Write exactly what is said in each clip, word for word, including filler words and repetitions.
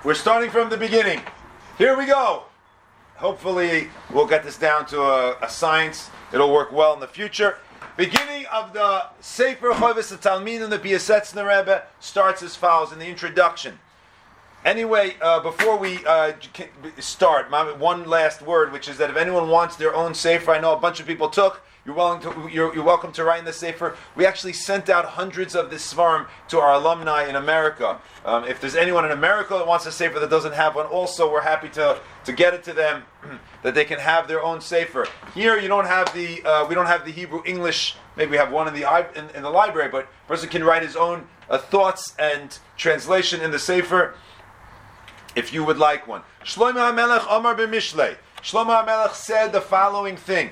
We're starting from the beginning. Here we go. Hopefully we'll get this down to a, a science. It'll work well in the future. Beginning of the Sefer Chovos HaTalmidim, the Piasetzner Rebbe, starts as follows in the introduction. Anyway, uh, before we uh, start, one last word, which is that if anyone wants their own Sefer, I know a bunch of people took. You're, willing to, you're, you're welcome to write in the Sefer. We actually sent out hundreds of this Svarim to our alumni in America. Um, if there's anyone in America that wants a Sefer that doesn't have one, also we're happy to, to get it to them, that they can have their own Sefer. Here you don't have the uh, we don't have the Hebrew English. Maybe we have one in the in, in the library, but a person can write his own uh, thoughts and translation in the Sefer. If you would like one, Shlomo HaMelech Omar b'Mishlei. Shlomo HaMelech said the following thing.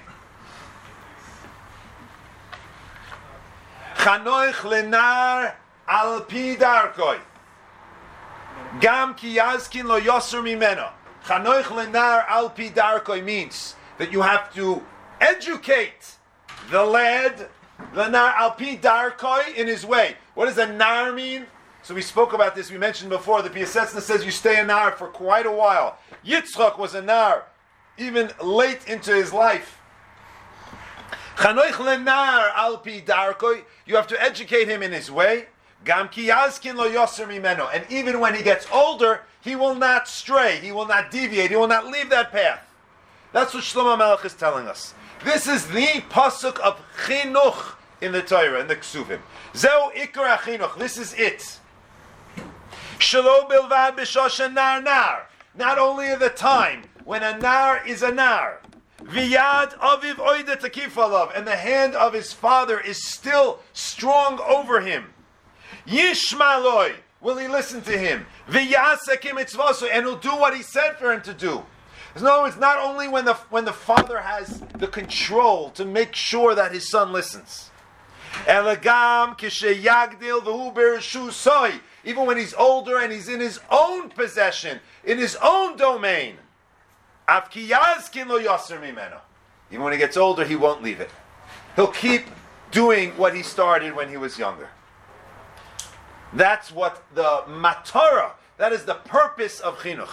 Chanoich lenar al pi darkoi. Gam ki yazkin lo yosur mimeno. Chanoich lenar al pi darkoi means that you have to educate the lad, lenar al pi darkoi, in his way. What does a nar mean? So we spoke about this, we mentioned before, the Piasetzner says you stay a nar for quite a while. Yitzchak was a nar, even late into his life. Chanoich lenar al pi darkoi, you have to educate him in his way. Gam ki yazkin lo yoser mimeno, and even when he gets older, he will not stray, he will not deviate, he will not leave that path. That's what Shlomo HaMelech is telling us. This is the pasuk of chinuch in the Torah, in the Ksuvim. Zeu ikar chinuch, this is it. Shelo bilvad b'shoshen nar nar. Not only at the time when a nar is a nar, v'yad aviv oida takif alav, and the hand of his father is still strong over him. Yishmaloi, will he listen to him? V'yasekim mitzvaso, and he'll do what he said for him to do. In other words, not only when the when the father has the control to make sure that his son listens. Elagam kisheyagdil v'hu bereshu soy. Even when he's older and he's in his own possession, in his own domain. Even when he gets older, he won't leave it. He'll keep doing what he started when he was younger. That's what the matara, that is the purpose of chinuch.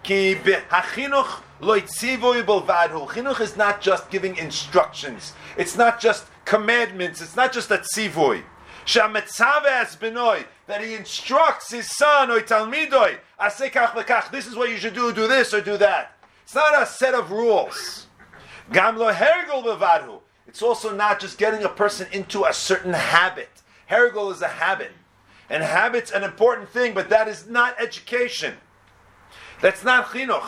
Chinuch is not just giving instructions. It's not just commandments. It's not just a tzivoy. That he instructs his son or talmidoi, this is what you should do, do this or do that. It's not a set of rules. It's also not just getting a person into a certain habit. Hergel is a habit. And habit's an important thing, but that is not education. That's not chinuch.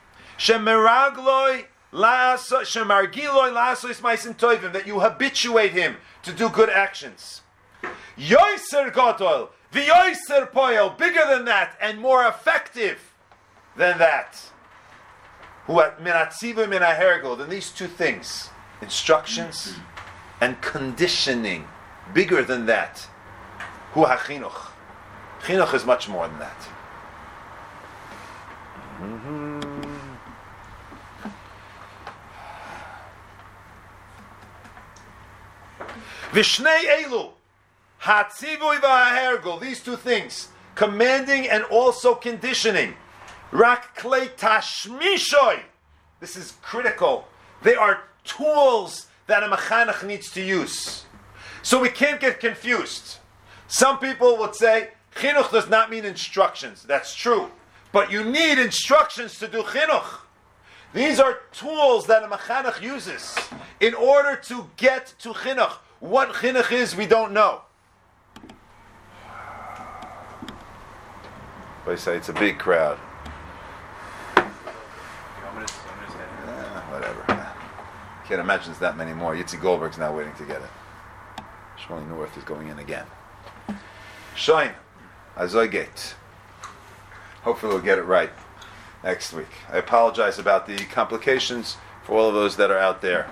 That you habituate him to do good actions. Yoiser gadol, v'yoiser poel, bigger than that and more effective than that. Who at minatziva min ahergel, than these two things, instructions and conditioning, bigger than that. Hu hachinuch. Chinuch is much more than that. Mm-hmm. Vishnei elu. Hatzivui v'ahergel, these two things, commanding and also conditioning. Rak klei tashmishoy, this is critical. They are tools that a mechanech needs to use. So we can't get confused. Some people would say, chinuch does not mean instructions. That's true. But you need instructions to do chinuch. These are tools that a mechanech uses in order to get to chinuch. What chinuch is, we don't know. I say it's a big crowd. Yeah, whatever. Can't imagine there's that many more. Yitzi Goldberg's now waiting to get it. Shmuley North is going in again. Shine, Azoygate. Hopefully we'll get it right next week. I apologize about the complications for all of those that are out there.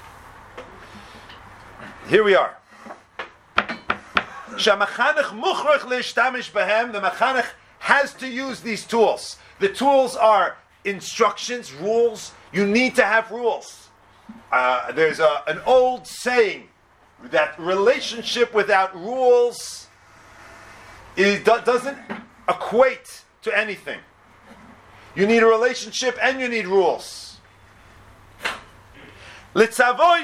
Here we are. Shamachanech muchrach leishtamish behem. The machanech has to use these tools. The tools are instructions, rules. You need to have rules. Uh, there's a, an old saying that relationship without rules it do, doesn't equate to anything. You need a relationship and you need rules. You need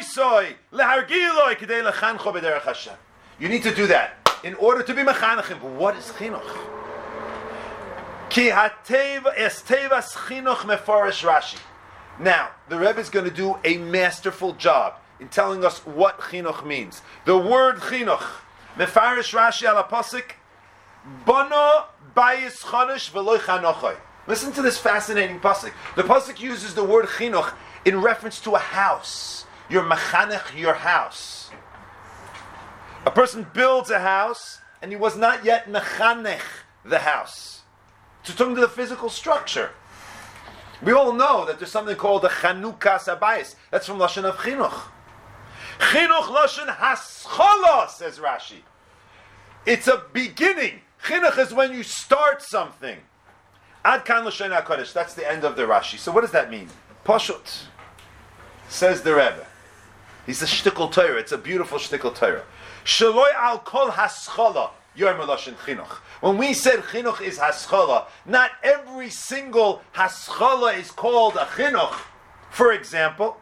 to do that in order to be mechanechim. But what is chinuch? Ki hateva es tevas chinuch mefarish Rashi. Now, the Rebbe is going to do a masterful job in telling us what chinuch means. The word chinuch, mefarish Rashi ala pasuk, bono bayis chodesh v'loy chanochai. Listen to this fascinating pasuk. The pasuk uses the word chinuch in reference to a house. You're mechanech your house. A person builds a house and he was not yet mechanech the house. So talking to the physical structure. We all know that there's something called the Chanukas Habayis. That's from Lashon of Chinuch. Chinuch Lashon Haschala, says Rashi. It's a beginning. Chinuch is when you start something. Ad kan Lashon HaKodesh. That's the end of the Rashi. So what does that mean? Pashut, says the Rebbe. He's a shtickle Torah. It's a beautiful shtickle Torah. Shaloi al kol haschala yom Lashon Chinuch. When we said chinuch is haschala, not every single haschala is called a chinuch. For example,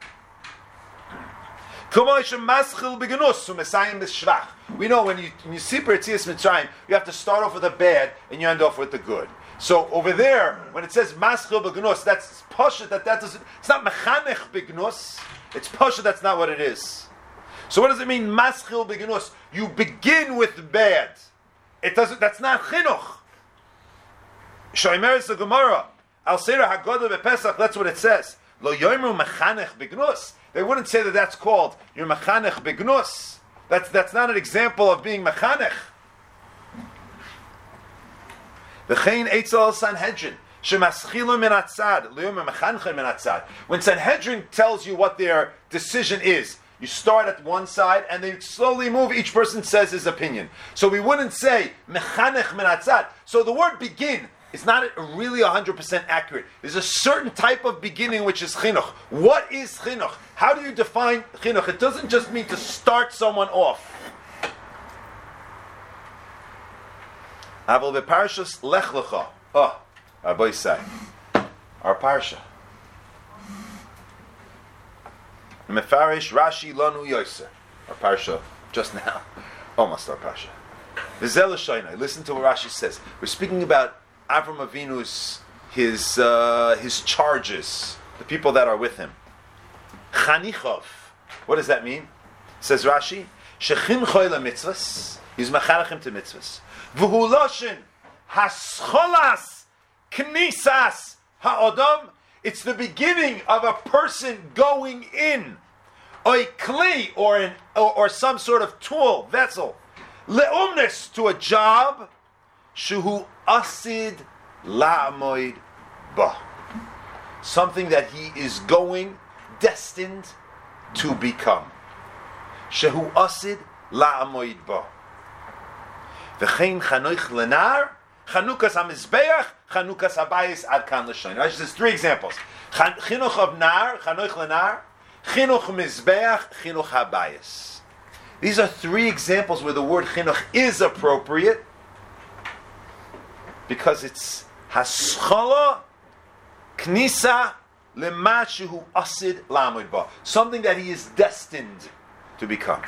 we know when you, when you see Pertzias Mitzrayim, you have to start off with the bad and you end off with the good. So over there, when it says maschil begnus, that's pasha that that doesn't. It's not mechanech begnus. It's pasha. That's not what it is. So what does it mean maschil begnus? You begin with bad. It doesn't. That's not chinuch. Shoimer is the Gemara. Al Seira Hagodah bePesach. That's what it says. Lo yoimru mechanech begnus. They wouldn't say that that's called your mechanech begnus. That's that's not an example of being mechanech. V'chein Eitzel Sanhedrin shemaschilu min atzad liyom mechanchen min atzad. When Sanhedrin tells you what their decision is, you start at one side and they slowly move. Each person says his opinion. So we wouldn't say mechanech min atzad. So the word begin is not really one hundred percent accurate. There's a certain type of beginning which is chinuch. What is chinuch? How do you define chinuch? It doesn't just mean to start someone off. Aval beparshas Lech Lecha. Oh, our boy say, our parsha. Mefarish Rashi Lanu Yoser. Our parsha just now, almost our parsha. V'zel Shainai. Listen to what Rashi says. We're speaking about Avram Avinu's his uh, his charges, the people that are with him. Chanichov. What does that mean? Says Rashi, Shechinchoi lamitzvos. He's macharachim to mitzvos. V'hu loshin hascholas knisas ha'odam. It's the beginning of a person going in, a kli or an or, or some sort of tool vessel, leumnes to a job, shehu asid la'amoid ba, something that he is going destined to become. Shehu asid la'amoid ba. V'chein chanoich lenar, chanukas hamizbeach, chanukas habayis ad kan l'shayin. Rashi says three examples. Chinuch of nar, chanoich lenar, chinuch mizbeach, chinuch habayis. These are three examples where the word chinuch is appropriate because it's haschala, knisa, lema shehu asid la'amud ba, something that he is destined to become.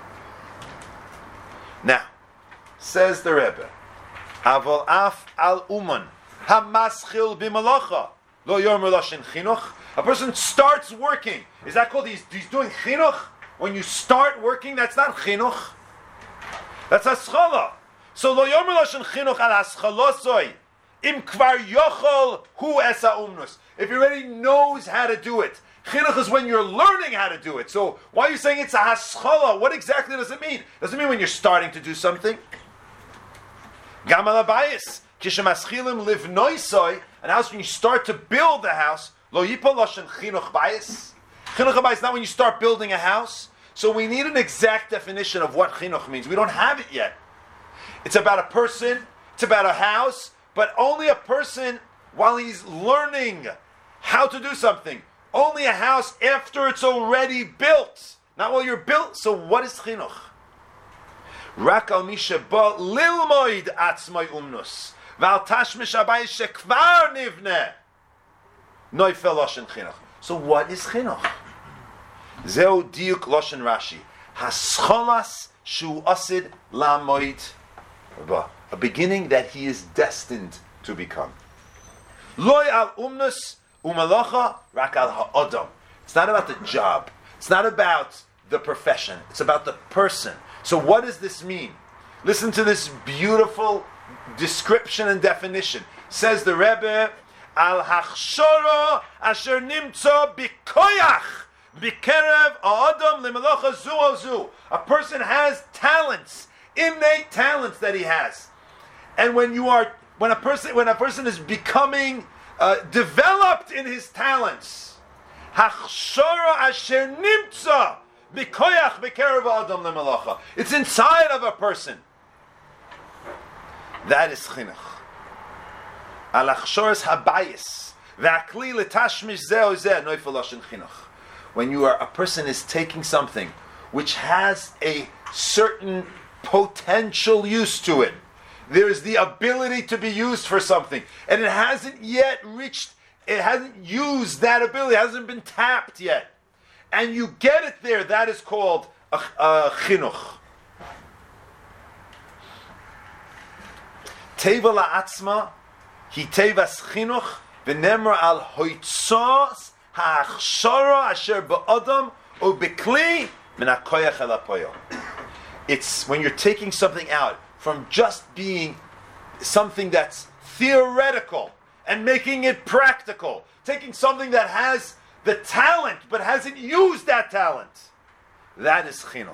Now, says the Rebbe, Aval af al uman hamaschil b'malacha lo yomer loshin chinuch. A person starts working. Is that called he's, he's doing chinuch? When you start working, that's not chinuch. That's haschala. So lo yomer loshin chinuch al haschalosoi im kvar yochol hu esa umnus. If he already knows how to do it. Chinuch is when you're learning how to do it. So why are you saying it's a haschala? What exactly does it mean? Does it mean when you're starting to do something? Gamal abayis kishemaschilim live noisoy, and house when you start to build the house. Lo yipol loshen chinuch bayis. Chinuch bayis is not when you start building a house. So we need an exact definition of what chinuch means. We don't have it yet. It's about a person. It's about a house, but only a person while he's learning how to do something. Only a house after it's already built, not while you're built. So what is chinuch? Rak al misha ba lilmoid atzmai umnus val tashmish abayis shekvar nivne Noifel loshen chinuch. So what is chinuch? Zeu diuk loshen Rashi. Hascholas shu asid lamoid. A beginning that he is destined to become. Loy al umnus umalacha rak al ha'odam. It's not about the job. It's not about the profession. It's about the person. So what does this mean? Listen to this beautiful description and definition. Says the Rebbe, al hachshoro asher nimtzo bikoyach bikerev ha'odam lemalacha zu o zu. A person has talents, innate talents that he has. And when you are, when a person, when a person is becoming uh, developed in his talents, hachshora asher nimtza bikoyach b'kerev adam lemalacha. It's inside of a person. That is chinuch. Al hachshoras habayis v'akli letashmish zeh zeh noifel loshen chinuch. When you are, a person is taking something which has a certain potential use to it. There is the ability to be used for something, and it hasn't yet reached, it hasn't used that ability, it hasn't been tapped yet. And you get it there, that is called a, a chinuch. Teva la'atzma, hi tevas chinuch, v'nemra al hoitzos ha'achshara asher ba'odam u b'kli min ha'koyach el ha'poyo. It's when you're taking something out from just being something that's theoretical and making it practical. Taking something that has the talent but hasn't used that talent. That is chinuch.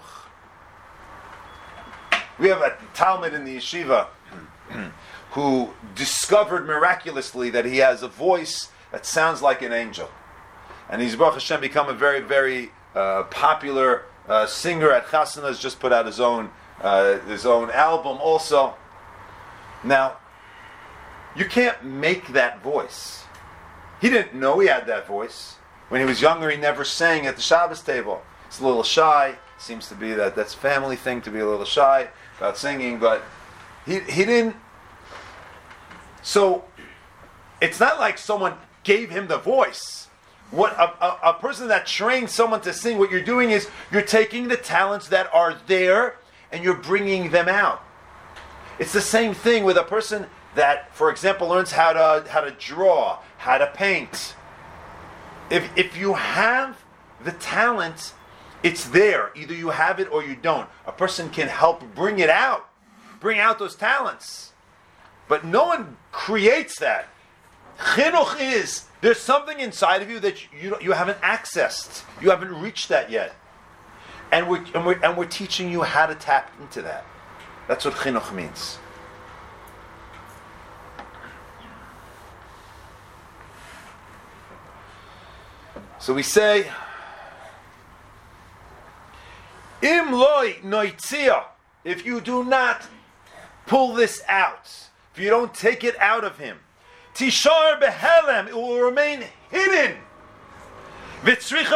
We have a Talmud in the yeshiva who discovered miraculously that he has a voice that sounds like an angel. And he's, Baruch Hashem, become a very, very uh, popular uh, singer at Chasana. Has just put out his own Uh, his own album also. Now, you can't make that voice. He didn't know he had that voice. When he was younger, he never sang at the Shabbos table. He's a little shy. Seems to be that that's a family thing to be a little shy about singing, but he he didn't. So, it's not like someone gave him the voice. What a, a, a person that trains someone to sing, what you're doing is you're taking the talents that are there and you're bringing them out. It's the same thing with a person that, for example, learns how to how to draw, how to paint. If if you have the talent, it's there. Either you have it or you don't. A person can help bring it out, bring out those talents. But no one creates that. Chinuch is, there's something inside of you that you you haven't accessed. You haven't reached that yet. And we're, and, we're, and we're teaching you how to tap into that. That's what chinuch means. So we say, Im loy noitzia, if you do not pull this out, if you don't take it out of him, tishar behelem, it will remain hidden. We have to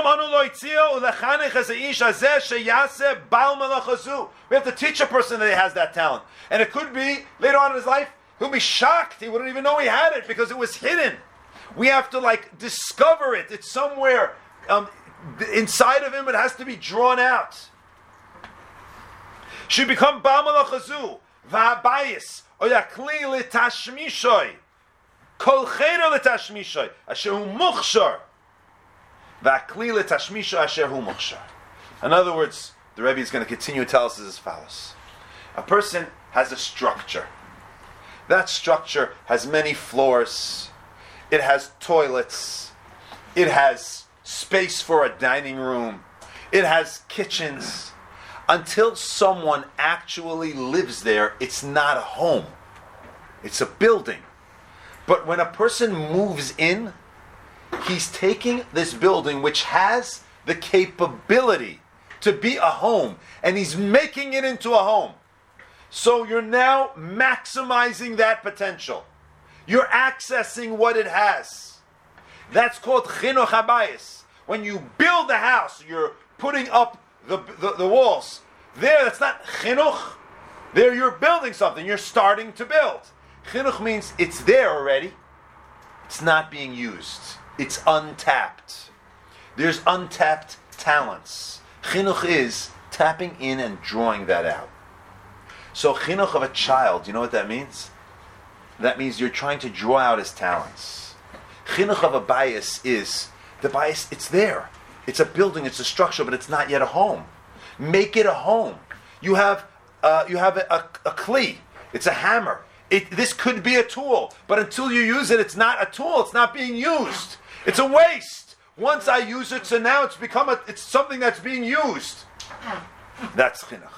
teach a person that he has that talent. And it could be, later on in his life, he'll be shocked. He wouldn't even know he had it because it was hidden. We have to like discover it. It's somewhere um, inside of him. It has to be drawn out. Should become Baal Malachazu, Va'abayis, Oyakli L'tashmishoy, Kol Cheda L'tashmishoy, Asher Hu Muchshar. In other words, the Rebbe is going to continue to tell us as follows. A person has a structure. That structure has many floors. It has toilets. It has space for a dining room. It has kitchens. Until someone actually lives there, it's not a home. It's a building. But when a person moves in, he's taking this building which has the capability to be a home, and he's making it into a home. So you're now maximizing that potential. You're accessing what it has. That's called chinuch habayis. When you build a house, you're putting up the, the, the walls. There, that's not chinuch. There you're building something. You're starting to build. Chinuch means it's there already. It's not being used. It's untapped. There's untapped talents. Chinuch is tapping in and drawing that out. So chinuch of a child, you know what that means? That means you're trying to draw out his talents. Chinuch of a bias is, the bias, it's there. It's a building, it's a structure, but it's not yet a home. Make it a home. You have uh, you have a, a, a kli. It's a hammer. It, this could be a tool, but until you use it, it's not a tool. It's not being used. It's a waste. Once I use it, so now it's become a, it's something that's being used. That's chinuch.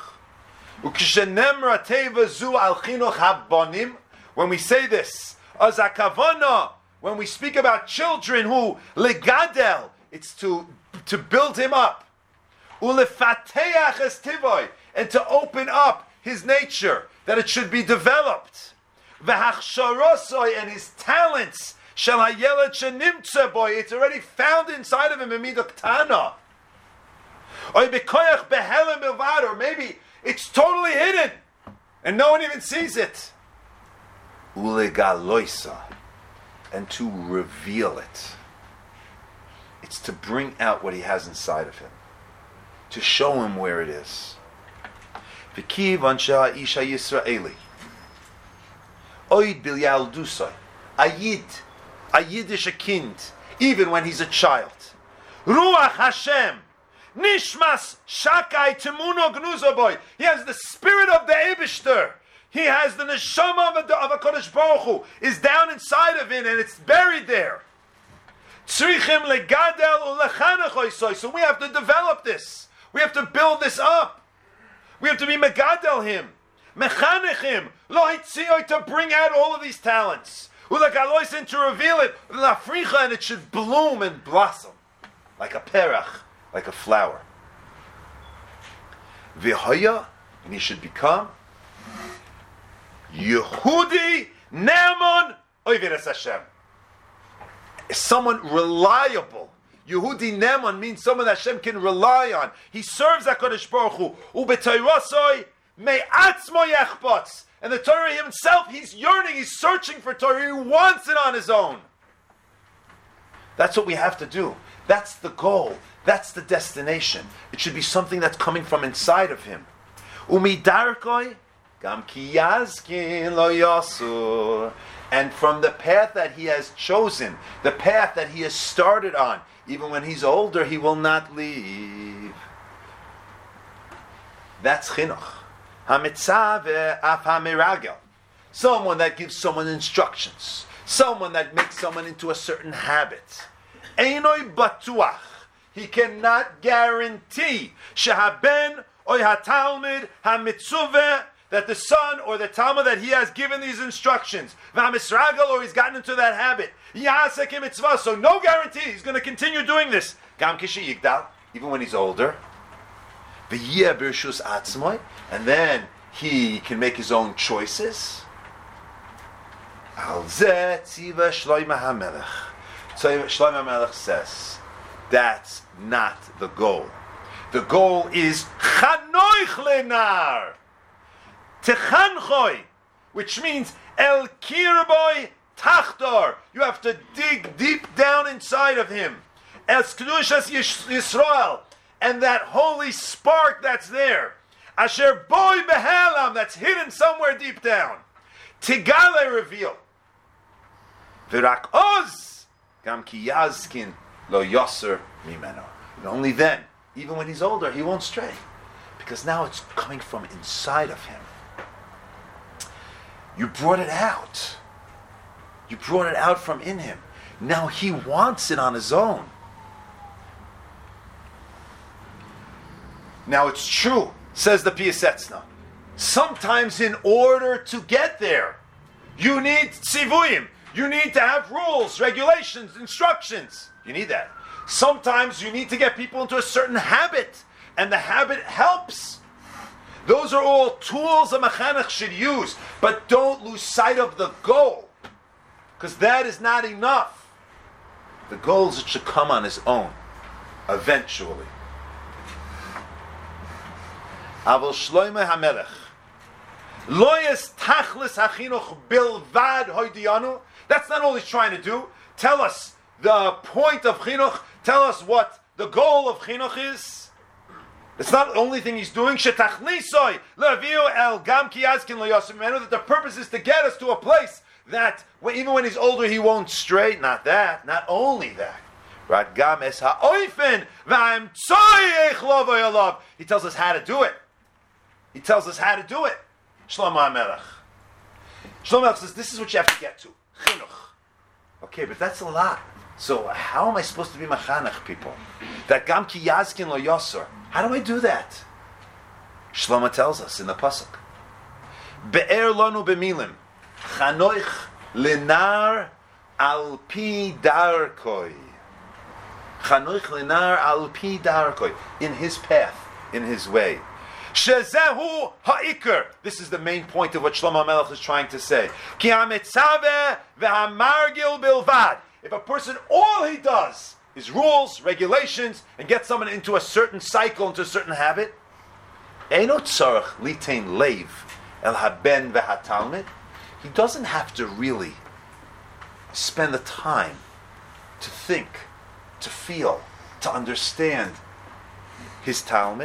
When we say this, when we speak about children who legadel, it's to to build him up, ulefateach es tivoy, and to open up his nature, that it should be developed. V'hachsharosoi, and his talents, shel hayeled shenimtze boy, it's already found inside of him, b'midah ktana. Or b'koyach behelem bilvad, or maybe it's totally hidden, and no one even sees it. Ulegaloisa, and to reveal it. It's to bring out what he has inside of him, to show him where it is. V'kiv ansha isha Yisraeli. Oid bil yaldusai. Ayid. A Yiddish a kind. Even when he's a child. Ruach Hashem. Nishmas shakai temuno gnuzaboy. He has the spirit of the Eibishter. He has the neshama of a, of a Kodesh Baruch Hu. Is down inside of it and it's buried there. Tzrichim legadel ulechanech. So we have to develop this. We have to build this up. We have to be megadel him, mechanechim, lo hitzioi, to bring out all of these talents, ulagaloisin, to reveal it, lafricha, and it should bloom and blossom like a perach, like a flower. V'hoya, and he should become Yehudi Ne'eman Oiveres Hashem, someone reliable. Yehudi Ne'eman means someone that Hashem can rely on. He serves HaKadosh Baruch Hu. U'b'toirosoi me'atzmo yechpotz. And the Torah himself, he's yearning, he's searching for Torah. He wants it on his own. That's what we have to do. That's the goal. That's the destination. It should be something that's coming from inside of him. U'midarkoi gam ki yazkin lo yasur. And from the path that he has chosen, the path that he has started on, even when he's older, he will not leave. That's chinuch. Hamitzah af hamiragel. Someone that gives someone instructions. Someone that makes someone into a certain habit. Einoi batuach. He cannot guarantee shehaben oy hatalmid hamitzuveh, that the son or the Talmud that he has given these instructions, v'hamisragel, or he's gotten into that habit, yasek mitzvah, so no guarantee he's going to continue doing this. Gam kishi yigdal, even when he's older, v'yeh b'rshus atzmoi, and then he can make his own choices. Al zeh tziva Shlomo HaMelech. So Shlomo HaMelech says, that's not the goal. The goal is chanoich lenar. Techanchoi, which means El Kirboy Tachtor. You have to dig deep down inside of him. El Kedushas Yisrael, and that holy spark that's there. Asher Boy Behelam, that's hidden somewhere deep down. Tigale, reveal. Virak Oz Gam Ki Yazkin Lo Yoser Mimeno. And only then, even when he's older, he won't stray, because now it's coming from inside of him. You brought it out. You brought it out from in him. Now he wants it on his own. Now it's true, says the Piasetzna. Sometimes in order to get there, you need tzivuyim. You need to have rules, regulations, instructions. You need that. Sometimes you need to get people into a certain habit, and the habit helps. Those are all tools a mechanech should use, but don't lose sight of the goal, because that is not enough. The goal is it should come on his own, eventually. Aval Shlomo HaMelech lo yes tachlis hachinuch bilvad hoydiyanu. That's not all he's trying to do. Tell us the point of chinuch? Tell us what the goal of chinuch is. It's not the only thing he's doing. Shetachnisoi le'aviu el gam ki yazkin lo yosef mimenu. That the purpose is to get us to a place that even when he's older, he won't stray. Not that. Not only that. Right? Gam es ha'oifen v'am tzoyech lo v'yolav. He tells us how to do it. He tells us how to do it. Shlomo HaMelech. Shlomo HaMelech says, this is what you have to get to. Chinuch. Okay, but that's a lot. So how am I supposed to be machanech people? That gam ki yazkin lo yosor. How do I do that? Shlomo tells us in the pasuk. Be'er lonu b'milim. Chanoich lenar al pi darkoi. Chanoich lenar al pi darkoi. In his path, in his way. Shezehu ha'ikr. This is the main point of what Shlomo HaMelech is trying to say. Ki ha'metzaveh ve'hamargil bilvad. If a person, all he does is rules, regulations, and get someone into a certain cycle, into a certain habit, eino tzarech litein leiv el haben ve'hatalmid. He doesn't have to really spend the time to think, to feel, to understand his Talmud.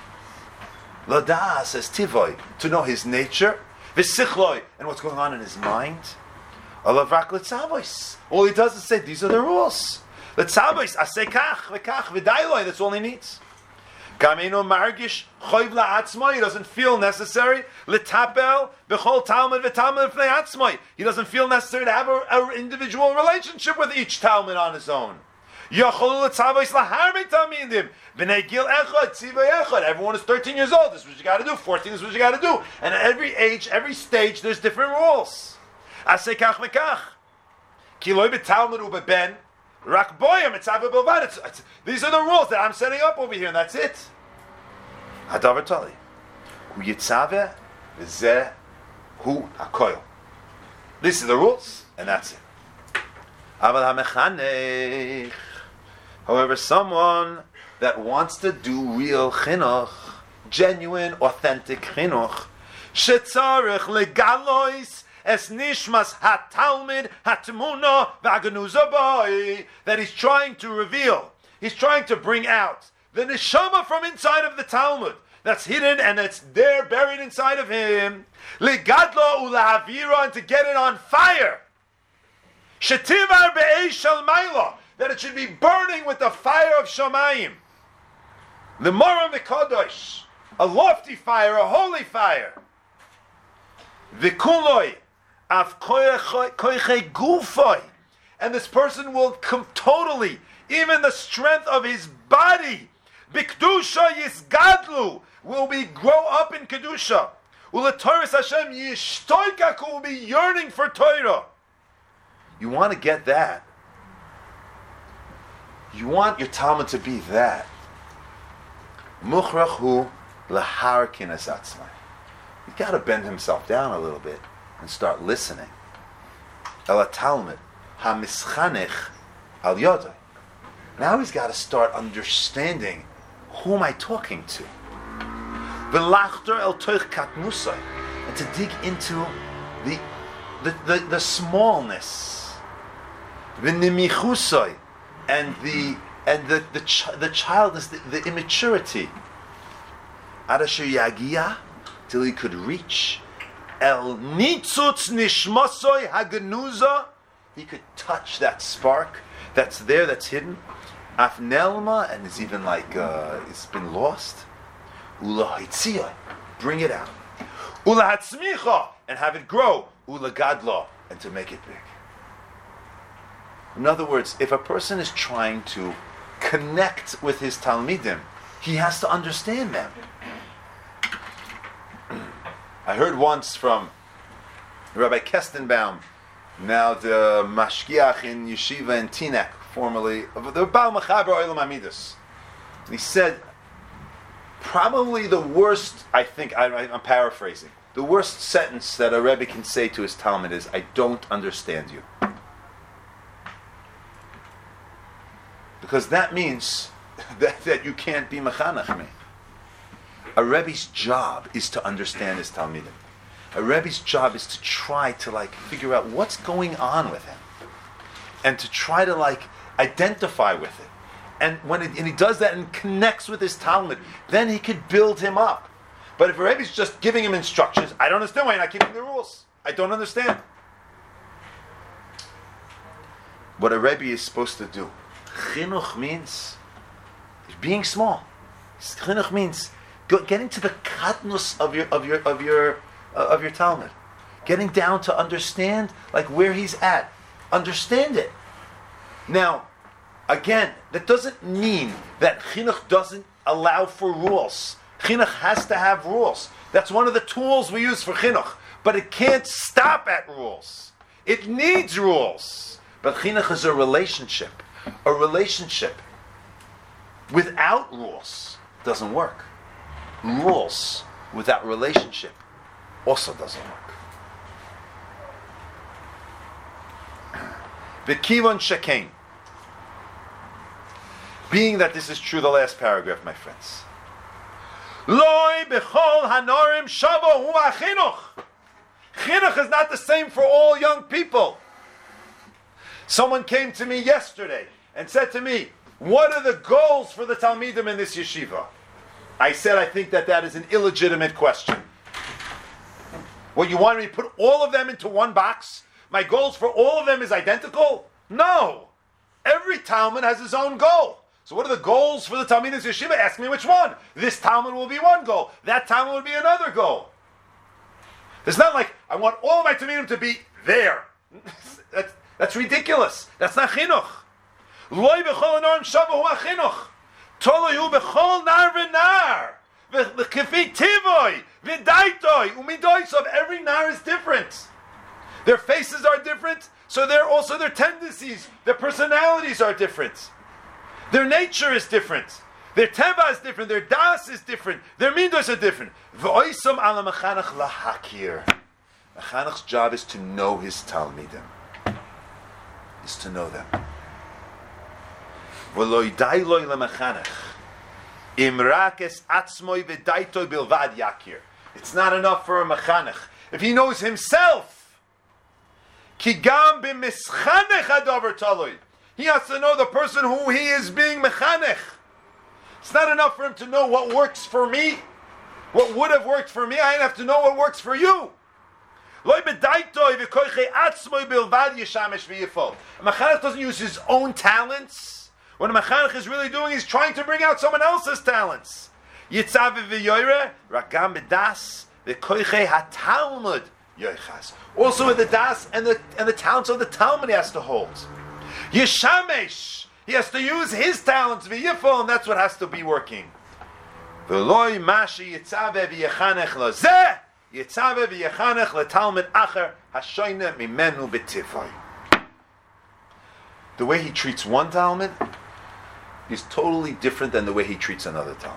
Ladah says tivoy, to know his nature, v'sichloi, and what's going on in his mind. Alavrak letzavois. All he does is say, these are the rules. Letzavois, asay kach, v'kach, v'dailoi, that's all he needs. Gameno margish choyv la'atzmoi, he doesn't feel necessary. Letapel, b'chol talmud v'talmud v'fnei atzmoi. He doesn't feel necessary to have an individual relationship with each talmud on his own. Everyone is thirteen years old. This is what you got to do. fourteen. This is what you got to do. And at every age, every stage, there's different rules. These are the rules that I'm setting up over here, and that's it. These are the rules, and that's it. However, someone that wants to do real chinuch, genuine, authentic chinuch, shetzarech legalois es nishmas hatalmid hatmuna v'aganuza boy, that he's trying to reveal, he's trying to bring out the neshama from inside of the Talmud that's hidden and that's there buried inside of him, legadlo ulahavira, and to get it on fire, shetivar be'eish shel maila, that it should be burning with the fire of Shamayim. The Moram Mekadosh, a lofty fire, a holy fire. V'kuloi, af koiche gufoi, and this person will come totally, even the strength of his body, b'kedusha yisgadlu, will be grow up in kedusha. U'letoras Hashem yishtoikaku, will be yearning for Torah. You want to get that? You want your Talmud to be that. Muchrachu laharkin asatzmai. He's got to bend himself down a little bit and start listening. El Talmud hamischanech al yodai. Now he's got to start understanding, who am I talking to? V'lachter el toich katnusai, and to dig into the the the, the smallness. V'nimichusai, and the and the the, ch- the childness, the, the immaturity. Adasher yagia, till he could reach el nitzutz nishmasoi haganuza, he could touch that spark that's there, that's hidden. Afnelma, and it's even like uh, it's been lost. Ula hitziyah, bring it out. Ula hatzmicha, and have it grow. Ula gadla, and to make it big. In other words, if a person is trying to connect with his Talmidim, he has to understand them. I heard once from Rabbi Kestenbaum, now the Mashgiach in Yeshiva in Teaneck, formerly, the Baal Mechaber Olam Amidus. He said, probably the worst, I think, I, I'm paraphrasing, the worst sentence that a Rebbe can say to his Talmud is, I don't understand you. Because that means that, that you can't be Mechanach me. A Rebbe's job is to understand his Talmidim. A Rebbe's job is to try to like figure out what's going on with him. and to try to like identify with it. And when it, and he does that and connects with his Talmud, then he could build him up. But if a Rebbe is just giving him instructions, I don't understand why you're not keeping the rules. I don't understand. What a Rebbe is supposed to do. Chinuch means being small. Chinuch means go, getting to the katnus of your of your of your uh, of your Talmud, getting down to understand like where he's at. Understand it. Now, again, that doesn't mean that chinuch doesn't allow for rules. Chinuch has to have rules. That's one of the tools we use for chinuch. But it can't stop at rules. It needs rules. But chinuch is a relationship. A relationship without rules doesn't work. Rules without relationship also doesn't work. V'kivon shekain. Being that this is true, the last paragraph, my friends. Loi b'chol hanorim shavo hu achinuch. Chinuch is not the same for all young people. Someone came to me yesterday and said to me, what are the goals for the Talmidim in this yeshiva? I said, I think that that is an illegitimate question. Well, you want me to put all of them into one box? My goals for all of them is identical? No. Every Talmud has his own goal. So what are the goals for the Talmidim in this yeshiva? Ask me which one. This Talmud will be one goal. That Talmud will be another goal. It's not like, I want all of my Talmidim to be there. that's, that's ridiculous. That's not chinuch. Loi b'chol hanorim shavo hu achinuch. Toloi hu b'chol nar v'nar. V'kefi tivoi. V'daitoi. Umidoisov. Every nar is different. Their faces are different, so they're also their tendencies, their personalities are different. Their nature is different. Their teva is different. Their das is different. Their midos are different. V'oisam ala mechanech lahakir. Mechanech's job is to know his talmidim. Is to know them. V'lo yidai loy lemechanech. Imrak es atzmoi v'daitoi bilvad yakir. It's not enough for a mechanech. If he knows himself, ki gam b'mischanech hadover taloi. He has to know the person who he is being mechanech. It's not enough for him to know what works for me, what would have worked for me. I have to know what works for you. A mechanech doesn't use his own talents. What a mechanech is really doing is trying to bring out someone else's talents. Also with the das and the and the talents of the Talmud he has to hold. Yeshamesh, he has to use his talents v'yifol, and that's what has to be working. V'loi mashi yitzave v'yechanech lozeh, yitzave v'yechanech letalmid acher hashoyne mimenu b'tivoi. The way he treats one Talmud is totally different than the way he treats another Talmud.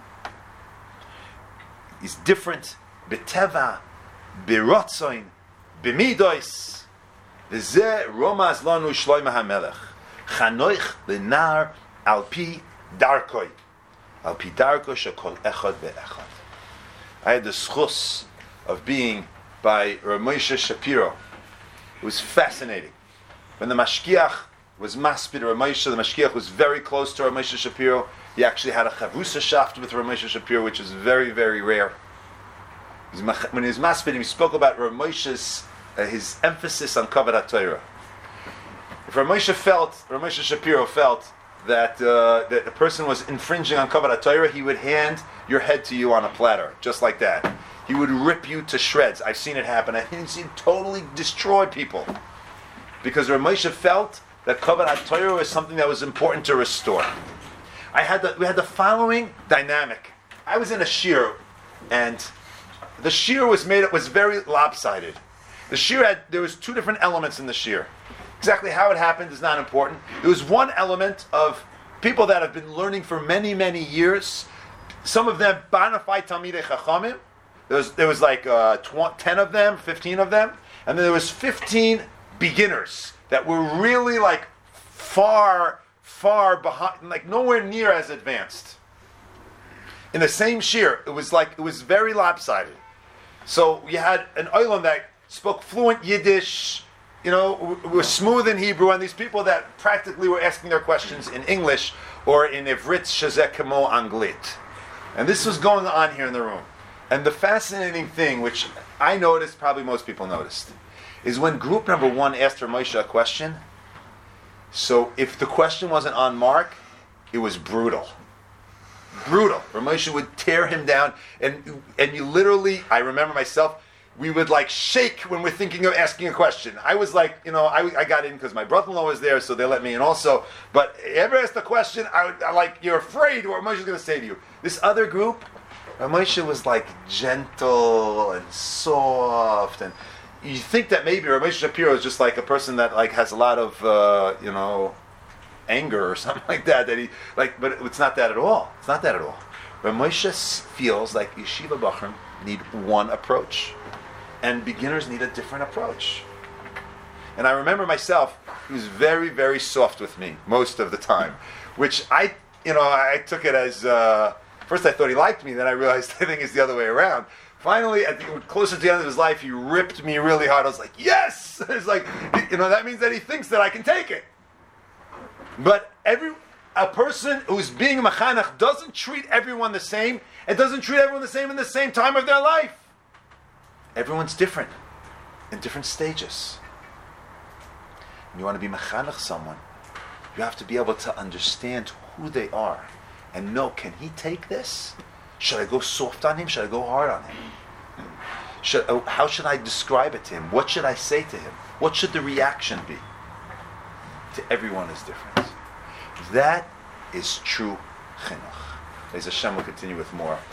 He's different b'teva, b'rotzoin, b'midois. V'zeh romaz lanu shloima hamelech chanoich lenar al pi darkoi al pi darko shekol echad ve'echad. I had the schus of being by Rav Moshe Shapiro. It was fascinating. When the Mashgiach was maspid Rav Moshe, the Mashgiach was very close to Rav Moshe Shapiro. He actually had a chavrusa shaft with Rav Moshe Shapiro, which is very, very rare. When he was maspid, he spoke about Rav Moshe's Uh, his emphasis on Kavod HaTorah. If Rav Moshe felt, Rav Moshe Shapiro felt that uh, that a person was infringing on Kavod HaTorah, he would hand your head to you on a platter, just like that. He would rip you to shreds. I've seen it happen. I've seen it totally destroy people. Because Rav Moshe felt that Kavod HaTorah was something that was important to restore. I had the, we had the following dynamic. I was in a shir, and the shir was made, it was very lopsided. The shir had, there was two different elements in the shir. Exactly how it happened is not important. There was one element of people that have been learning for many, many years. Some of them, Banafai Talmidei Chachamim. There was, there was like uh, tw- ten of them, fifteen of them. And then there was fifteen beginners that were really like far, far behind, like nowhere near as advanced. In the same shir, it was like, it was very lopsided. So you had an oilam that spoke fluent Yiddish. you know, were smooth in Hebrew, and these people that practically were asking their questions in English or in Ivrit Shazek Kamo Anglit. And this was going on here in the room. And the fascinating thing, which I noticed, probably most people noticed, is when group number one asked Rav Moshe a question, so if the question wasn't on mark, it was brutal. Brutal. Rav Moshe would tear him down, and and you literally, I remember myself, we would like shake when we're thinking of asking a question. I was like, you know, I, I got in because my brother-in-law was there, so they let me in also. But ever asked a question, I would I like, you're afraid what Rav Moshe is going to say to you. This other group, Rav Moshe was like gentle and soft, and you think that maybe Rav Moshe Shapiro is just like a person that like has a lot of, uh, you know, anger or something like that. That he like, but it's not that at all. It's not that at all. Rav Moshe feels like yeshiva bachrim need one approach, and beginners need a different approach. And I remember myself, he was very, very soft with me most of the time, which I, you know, I took it as. Uh, First I thought he liked me, then I realized I think it's the other way around. Finally, I think closer to the end of his life, he ripped me really hard. I was like, yes! It's like, you know, that means that he thinks that I can take it. But every a person who's being a machanach doesn't treat everyone the same, and doesn't treat everyone the same in the same time of their life. Everyone's different, in different stages. And you want to be machanach someone, you have to be able to understand who they are. And know, can he take this? Should I go soft on him? Should I go hard on him? Should, uh, how should I describe it to him? What should I say to him? What should the reaction be? To everyone is different. That is true chinuch. Be'ez Hashem will continue with more.